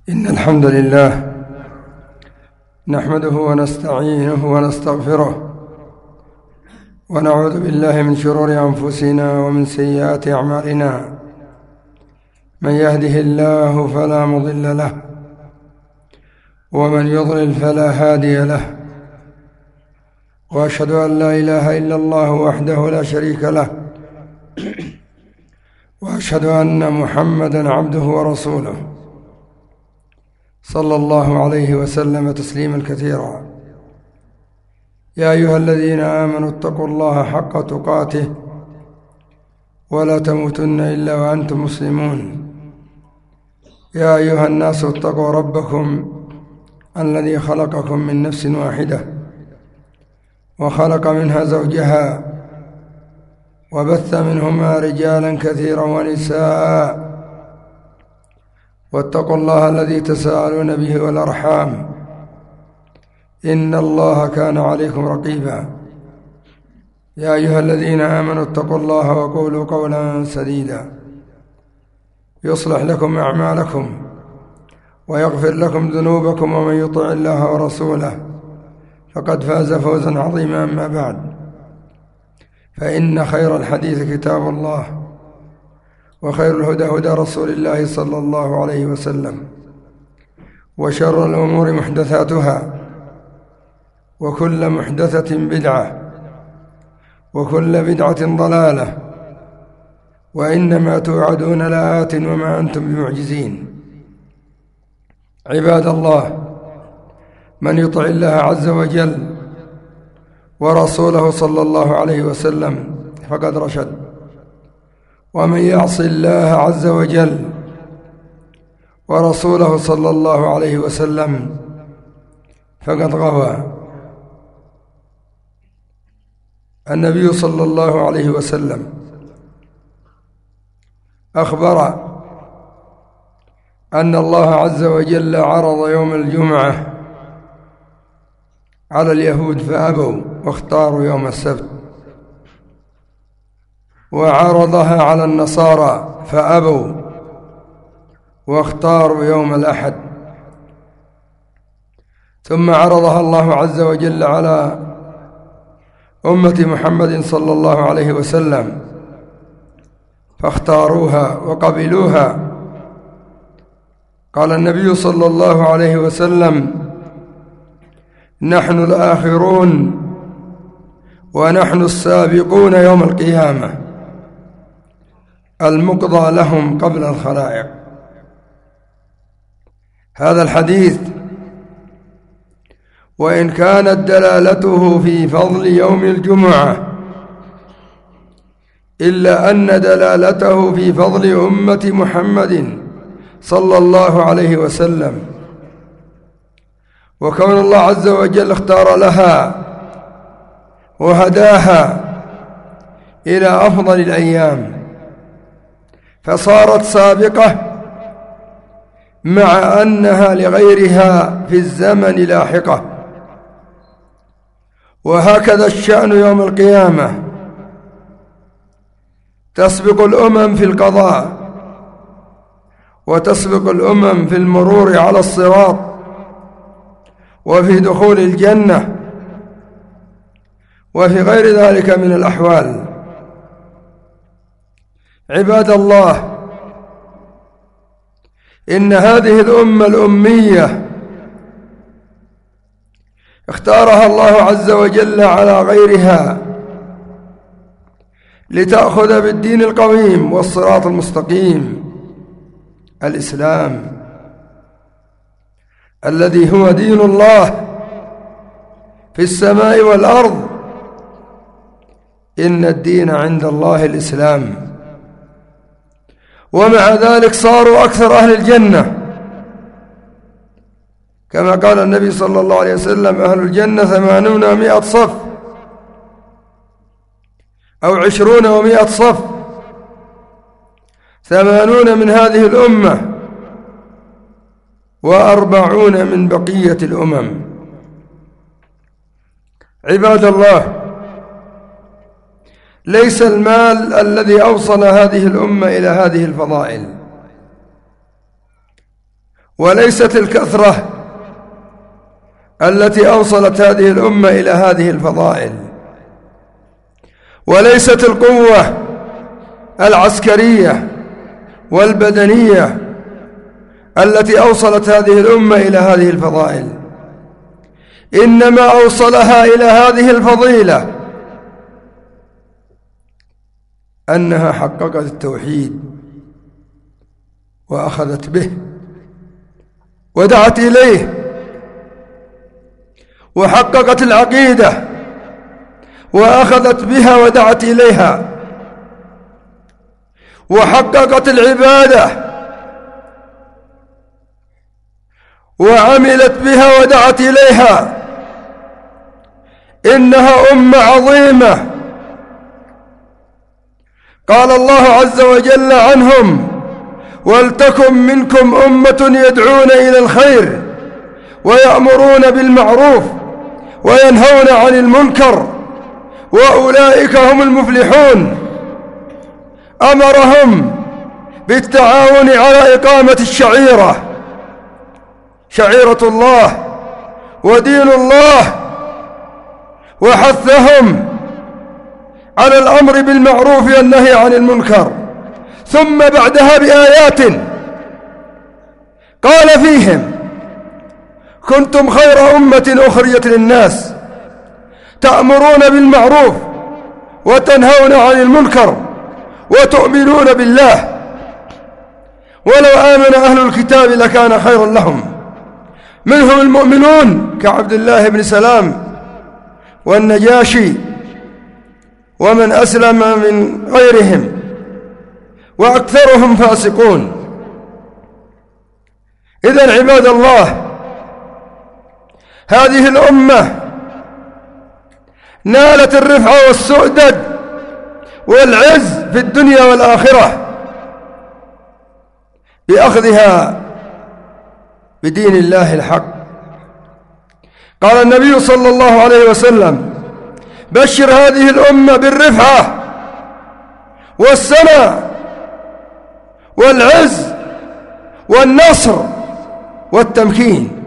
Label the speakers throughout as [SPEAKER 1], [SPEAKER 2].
[SPEAKER 1] إن الحمد لله نحمده ونستعينه ونستغفره ونعوذ بالله من شرور أنفسنا ومن سيئات أعمالنا. من يهده الله فلا مضل له ومن يضلل فلا هادي له، وأشهد أن لا إله إلا الله وحده لا شريك له، وأشهد أن محمدًا عبده ورسوله صلى الله عليه وسلم تسليما كثيرا. يا أيها الذين آمنوا اتقوا الله حق تقاته ولا تموتن إلا وأنتم مسلمون. يا أيها الناس اتقوا ربكم الذي خلقكم من نفس واحدة وخلق منها زوجها وبث منهما رجالا كثيرا ونساء، واتقوا الله الذي تساءلون به والأرحام إن الله كان عليكم رقيبا. يا أيها الذين آمنوا اتقوا الله وقولوا قولا سديدا يصلح لكم أعمالكم ويغفر لكم ذنوبكم، ومن يطع الله ورسوله فقد فاز فوزا عظيما. أما بعد، فإن خير الحديث كتاب الله، وخير الهدى هدى رسول الله صلى الله عليه وسلم، وشر الأمور محدثاتها، وكل محدثة بدعة، وكل بدعة ضلالة، وإنما توعدون لآت وما أنتم بمعجزين. عباد الله، من يطع الله عز وجل ورسوله صلى الله عليه وسلم فقد رشد، ومن يعص الله عز وجل ورسوله صلى الله عليه وسلم فقد غوى. النبي صلى الله عليه وسلم أخبر أن الله عز وجل عرض يوم الجمعة على اليهود فأبوا واختاروا يوم السبت، وعرضها على النصارى فأبوا واختاروا يوم الأحد، ثم عرضها الله عز وجل على أمة محمد صلى الله عليه وسلم فاختاروها وقبلوها. قال النبي صلى الله عليه وسلم: نحن الآخرون ونحن السابقون يوم القيامة، المقضى لهم قبل الخلائق. هذا الحديث وإن كانت دلالته في فضل يوم الجمعة، إلا أن دلالته في فضل أمة محمد صلى الله عليه وسلم، وكون الله عز وجل اختار لها وهداها إلى أفضل الأيام، فصارت سابقة مع أنها لغيرها في الزمن لاحقة. وهكذا الشأن يوم القيامة، تسبق الأمم في القضاء، وتسبق الأمم في المرور على الصراط، وفي دخول الجنة، وفي غير ذلك من الأحوال. عباد الله، إن هذه الأمة الأمية اختارها الله عز وجل على غيرها لتأخذ بالدين القويم والصراط المستقيم، الإسلام الذي هو دين الله في السماء والأرض. إن الدين عند الله الإسلام، ومع ذلك صاروا أكثر أهل الجنة، كما قال النبي صلى الله عليه وسلم: أهل الجنة 80 و100 صف، أو 20 و100 صف، 80 من هذه الأمة و40 من بقية الأمم. عباد الله، ليس المال الذي أوصل هذه الأمة إلى هذه الفضائل، وليست الكثرة التي أوصلت هذه الأمة إلى هذه الفضائل، وليست القوة العسكرية والبدنية التي أوصلت هذه الأمة إلى هذه الفضائل، إنما أوصلها إلى هذه الفضيلة أنها حققت التوحيد وأخذت به ودعت إليه، وحققت العقيدة وأخذت بها ودعت إليها، وحققت العبادة وعملت بها ودعت إليها. إنها أمة عظيمة قال الله عز وجل عنهم: ولتكن منكم أمة يدعون إلى الخير ويأمرون بالمعروف وينهون عن المنكر وأولئك هم المفلحون. أمرهم بالتعاون على إقامة الشعيرة، شعيرة الله ودين الله، وحثهم على الأمر بالمعروف والنهي عن المنكر، ثم بعدها بآيات قال فيهم: كنتم خير أمة أخرجت للناس تأمرون بالمعروف وتنهون عن المنكر وتؤمنون بالله، ولو آمن أهل الكتاب لكان خيرا لهم، منهم المؤمنون كعبد الله بن سلام والنجاشي ومن أسلم من غيرهم، وأكثرهم فاسقون. إذن عباد الله، هذه الأمة نالت الرفعة والسؤدد والعز في الدنيا والآخرة بأخذها بدين الله الحق. قال النبي صلى الله عليه وسلم: بشر هذه الأمة بالرفعة والسنة والعز والنصر والتمكين،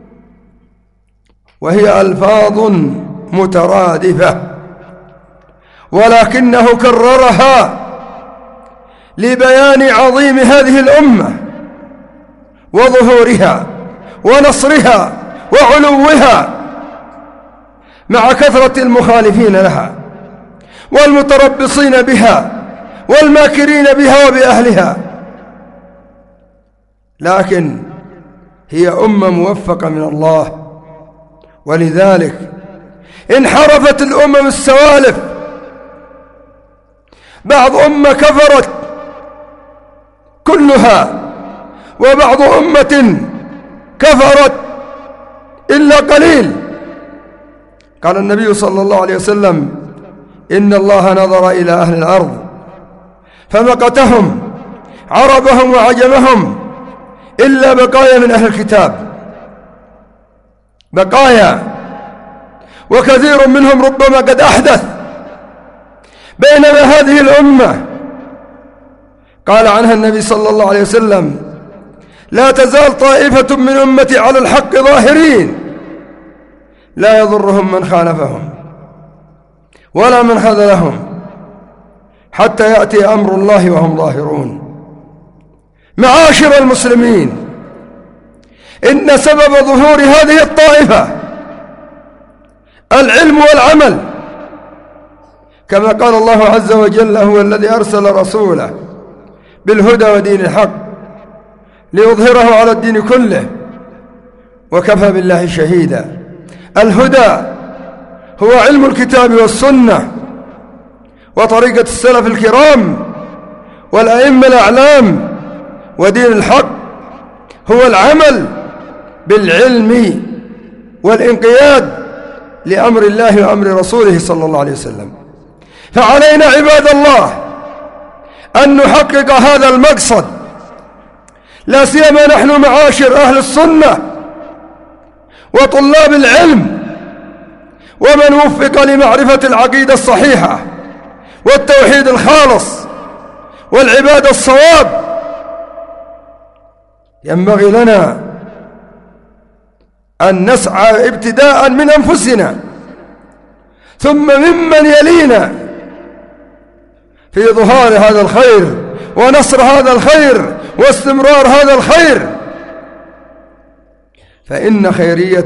[SPEAKER 1] وهي ألفاظ مترادفة، ولكنه كررها لبيان عظيم هذه الأمة وظهورها ونصرها وعلوها، مع كثرة المخالفين لها والمتربصين بها والماكرين بها وبأهلها. لكن هي أمة موفقة من الله، ولذلك انحرفت الأمم السوالف. بعض أمة كفرت كلها، وبعض أمة كفرت إلا قليل. قال النبي صلى الله عليه وسلم: إن الله نظر إلى أهل الأرض فمقتهم عربهم وعجمهم إلا بقايا من أهل الكتاب، بقايا، وكثير منهم ربما قد أحدث. بينما هذه الأمة قال عنها النبي صلى الله عليه وسلم: لا تزال طائفة من أمتي على الحق ظاهرين لا يضرهم من خالفهم ولا من خذلهم حتى يأتي أمر الله وهم ظاهرون. معاشر المسلمين، إن سبب ظهور هذه الطائفة العلم والعمل، كما قال الله عز وجل: هو الذي أرسل رسوله بالهدى ودين الحق ليظهره على الدين كله وكفى بالله شهيدا. الهدى هو علم الكتاب والسنة وطريقة السلف الكرام والأئمة الأعلام، ودين الحق هو العمل بالعلم والانقياد لأمر الله وأمر رسوله صلى الله عليه وسلم. فعلينا عباد الله أن نحقق هذا المقصد، لا سيما نحن معاشر أهل السنة وطلاب العلم ومن وفق لمعرفة العقيدة الصحيحة والتوحيد الخالص والعبادة الصواب. ينبغي لنا أن نسعى ابتداء من أنفسنا ثم ممن يلينا في ظهار هذا الخير ونصر هذا الخير واستمرار هذا الخير، فإن خيرية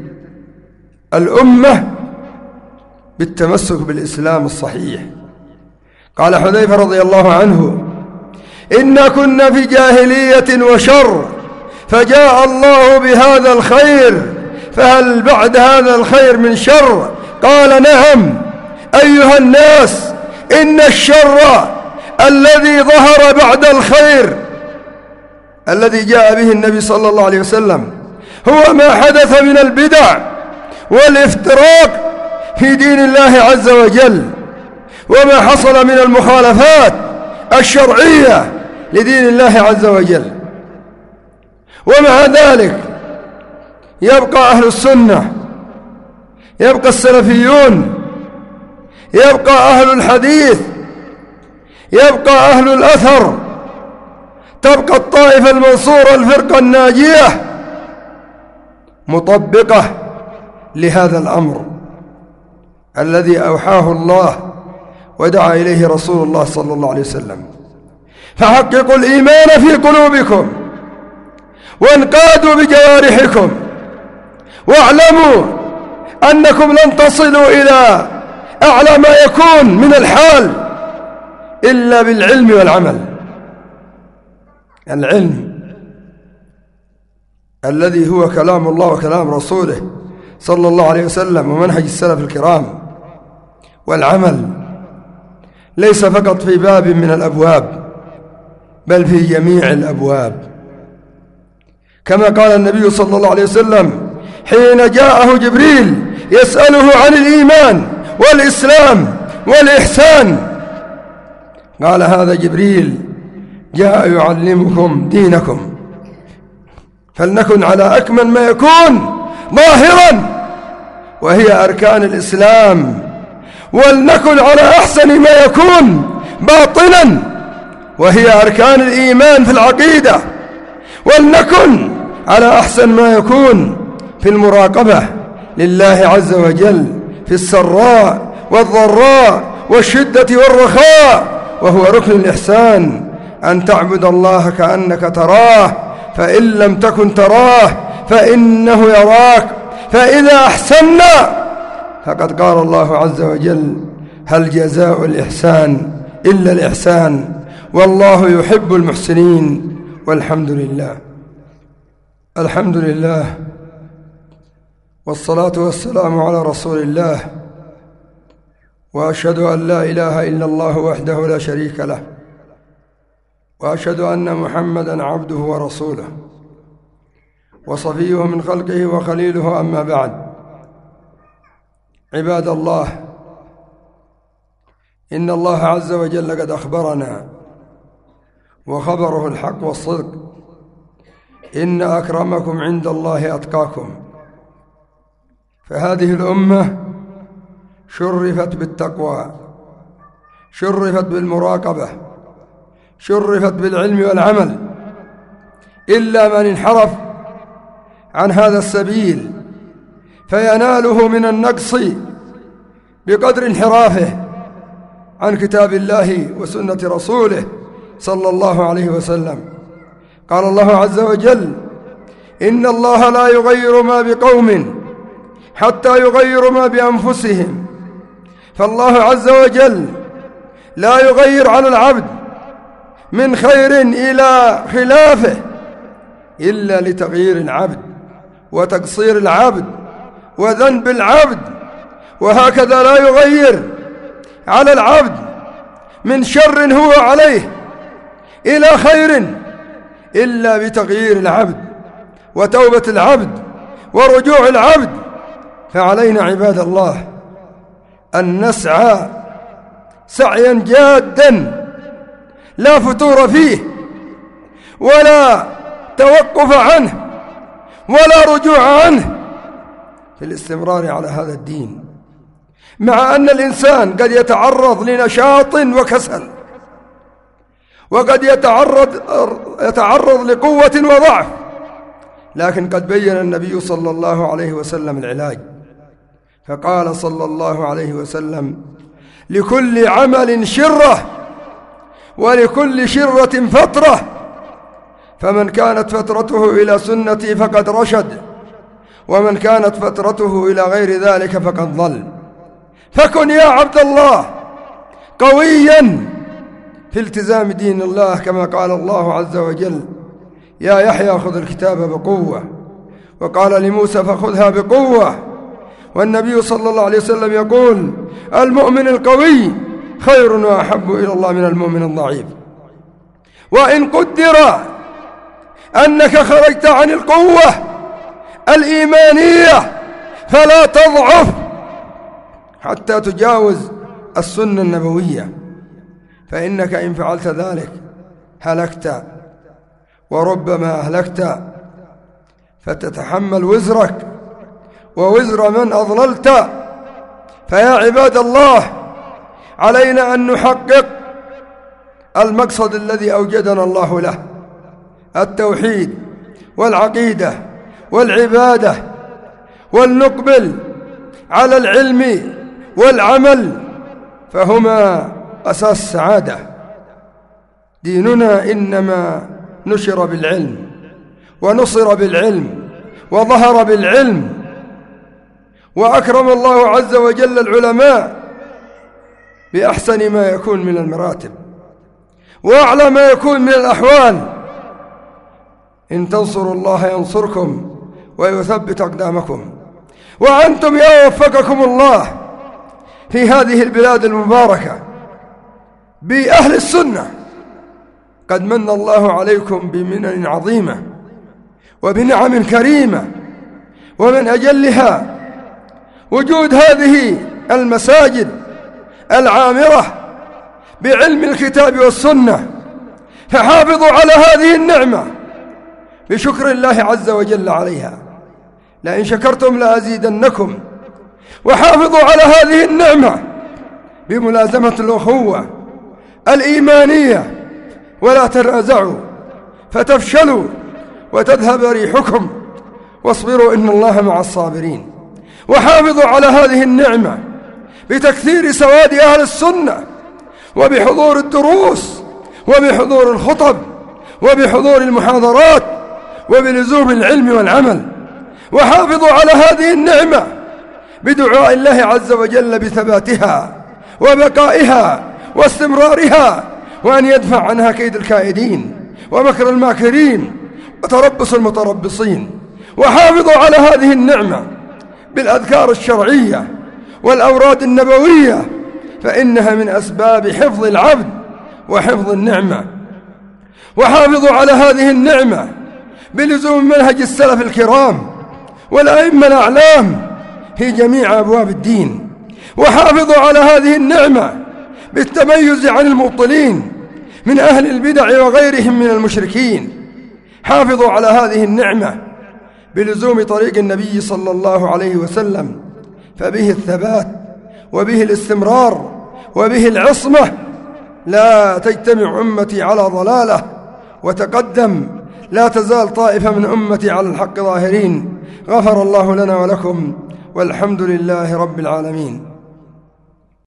[SPEAKER 1] الأمة بالتمسك بالإسلام الصحيح. قال حذيفة رضي الله عنه: إنا كنا في جاهلية وشر فجاء الله بهذا الخير فهل بعد هذا الخير من شر؟ قال: نعم أيها الناس، إن الشر الذي ظهر بعد الخير الذي جاء به النبي صلى الله عليه وسلم هو ما حدث من البدع والافتراق في دين الله عز وجل، وما حصل من المخالفات الشرعية لدين الله عز وجل. ومع ذلك يبقى أهل السنة، يبقى السلفيون، يبقى أهل الحديث، يبقى أهل الأثر، تبقى الطائفة المنصورة الفرقة الناجية مطبقة لهذا الأمر الذي أوحاه الله ودعا إليه رسول الله صلى الله عليه وسلم. فحققوا الإيمان في قلوبكم وانقادوا بجوارحكم، واعلموا أنكم لن تصلوا إلى أعلى ما يكون من الحال إلا بالعلم والعمل. العلم الذي هو كلام الله وكلام رسوله صلى الله عليه وسلم ومنهج السلف الكرام، والعمل ليس فقط في باب من الأبواب بل في جميع الأبواب، كما قال النبي صلى الله عليه وسلم حين جاءه جبريل يسأله عن الإيمان والإسلام والإحسان، قال: هذا جبريل جاء يعلمكم دينكم، فلنكن على أكمل ما يكون ظاهرا وهي أركان الإسلام، ولنكن على أحسن ما يكون باطنا وهي أركان الإيمان في العقيدة، ولنكن على أحسن ما يكون في المراقبة لله عز وجل في السراء والضراء والشدة والرخاء، وهو ركن الإحسان أن تعبد الله كأنك تراه، فإن لم تكن تراه فإنه يراك. فإذا أحسنا فقد قال الله عز وجل: هل جزاء الإحسان إلا الإحسان، والله يحب المحسنين. والحمد لله. الحمد لله، والصلاة والسلام على رسول الله، وأشهد أن لا إله إلا الله وحده لا شريك له، وأشهد أن محمدًا عبده ورسوله وصفيه من خلقه وخليله. أما بعد، عباد الله، إن الله عز وجل قد أخبرنا وخبره الحق والصدق: إن أكرمكم عند الله أتقاكم. فهذه الأمة شرفت بالتقوى، شرفت بالمراقبة، شرفت بالعلم والعمل، إلا من انحرف عن هذا السبيل فيناله من النقص بقدر انحرافه عن كتاب الله وسنة رسوله صلى الله عليه وسلم. قال الله عز وجل: إن الله لا يغير ما بقوم حتى يغيروا ما بأنفسهم. فالله عز وجل لا يغير على العبد من خير إلى خلافه إلا لتغيير العبد وتقصير العبد وذنب العبد، وهكذا لا يغير على العبد من شر هو عليه إلى خير إلا بتغيير العبد وتوبة العبد ورجوع العبد. فعلينا عباد الله أن نسعى سعيا جادا لا فتور فيه ولا توقف عنه ولا رجوع عنه في الاستمرار على هذا الدين، مع أن الإنسان قد يتعرض لنشاط وكسل، وقد يتعرض لقوة وضعف، لكن قد بين النبي صلى الله عليه وسلم العلاج، فقال صلى الله عليه وسلم: لكل عمل شرة ولكل شرة فترة، فمن كانت فترته إلى سنتي فقد رشد، ومن كانت فترته إلى غير ذلك فقد ضل. فكن يا عبد الله قويا في التزام دين الله، كما قال الله عز وجل: يا يحيى خذ الكتاب بقوة، وقال لموسى فخذها بقوة. والنبي صلى الله عليه وسلم يقول: المؤمن القوي خير وأحب إلى الله من المؤمن الضعيف. وإن قدر أنك خرجت عن القوة الإيمانية فلا تضعف حتى تجاوز السنة النبوية، فإنك إن فعلت ذلك هلكت، وربما أهلكت، فتتحمل وزرك ووزر من أضللت. فيا عباد الله، علينا أن نحقق المقصد الذي أوجدنا الله له: التوحيد والعقيدة والعبادة، ولنقبل على العلم والعمل، فهما أساس السعادة. ديننا إنما نشر بالعلم ونصر بالعلم وظهر بالعلم، وأكرم الله عز وجل العلماء بأحسن ما يكون من المراتب وأعلى ما يكون من الأحوال. إن تنصروا الله ينصركم ويثبت أقدامكم. وأنتم يا وفقكم الله في هذه البلاد المباركة بأهل السنة قد من الله عليكم بمنن عظيمة وبنعم كريمة، ومن أجلها وجود هذه المساجد العامرة بعلم الكتاب والسنة، فحافظوا على هذه النعمة بشكر الله عز وجل عليها، لئن شكرتم لأزيدنكم. وحافظوا على هذه النعمة بملازمة الأخوة الإيمانية، ولا تنازعوا فتفشلوا وتذهب ريحكم، واصبروا إن الله مع الصابرين. وحافظوا على هذه النعمة بتكثير سواد أهل السنة، وبحضور الدروس، وبحضور الخطب، وبحضور المحاضرات، وبلزوم العلم والعمل. وحافظوا على هذه النعمة بدعاء الله عز وجل بثباتها وبقائها واستمرارها، وأن يدفع عنها كيد الكائدين ومكر الماكرين وتربص المتربصين. وحافظوا على هذه النعمة بالأذكار الشرعية والأوراد النبوية، فإنها من أسباب حفظ العبد وحفظ النعمة. وحافظوا على هذه النعمة بلزوم منهج السلف الكرام والأئمة الأعلام في جميع أبواب الدين. وحافظوا على هذه النعمة بالتميز عن المبطلين من أهل البدع وغيرهم من المشركين. حافظوا على هذه النعمة بلزوم طريق النبي صلى الله عليه وسلم، فبه الثبات وبه الاستمرار وبه العصمة. لا تجتمع أمتي على ضلالة وتقدم، لا تزال طائفة من أمتي على الحق ظاهرين. غفر الله لنا ولكم، والحمد لله رب العالمين.